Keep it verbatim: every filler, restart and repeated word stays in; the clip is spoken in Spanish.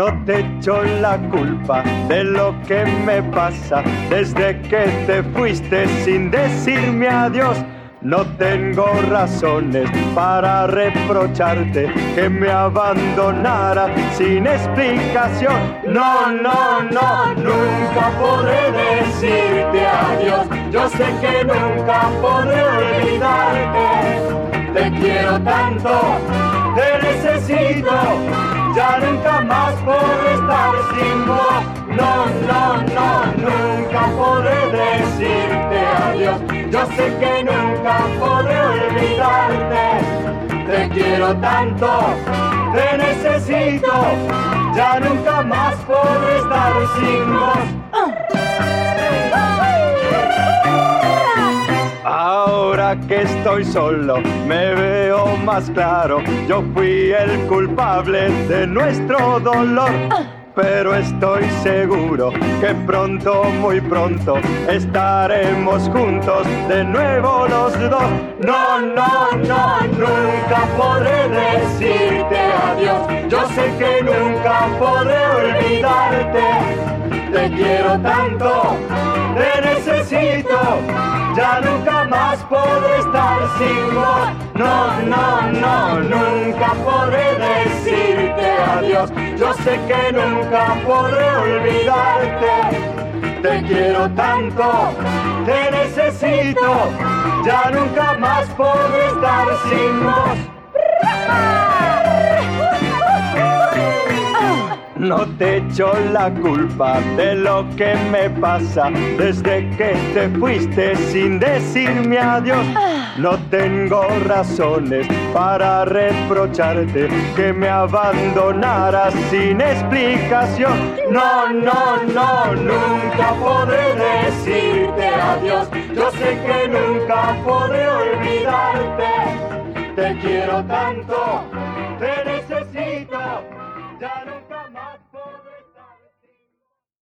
No te echo la culpa de lo que me pasa desde que te fuiste sin decirme adiós. No tengo razones para reprocharte que me abandonara sin explicación. No, no, no, nunca podré decirte adiós. Yo sé que nunca podré olvidarte. Te quiero tanto, te necesito, ya nunca más podré estar sin vos. No, no, no, nunca podré decirte adiós. Yo sé que nunca podré olvidarte. Te quiero tanto, te necesito, ya nunca más podré estar sin vos. Ahora que estoy solo, me veo más claro. Yo fui el culpable de nuestro dolor. Pero estoy seguro que pronto, muy pronto, estaremos juntos de nuevo los dos. No, no, no, nunca podré decirte adiós. Yo sé que nunca podré olvidarte. Te quiero tanto, te necesito, ya nunca más podré estar sin vos. No, no, no, nunca podré decirte adiós. Yo sé que nunca podré olvidarte. Te quiero tanto, te necesito, ya nunca más podré estar sin vos. No te echo la culpa de lo que me pasa desde que te fuiste sin decirme adiós. No tengo razones para reprocharte que me abandonaras sin explicación. No, no, no, nunca podré decirte adiós. Yo sé que nunca podré olvidarte. Te quiero tanto, te necesito, ya nunca más.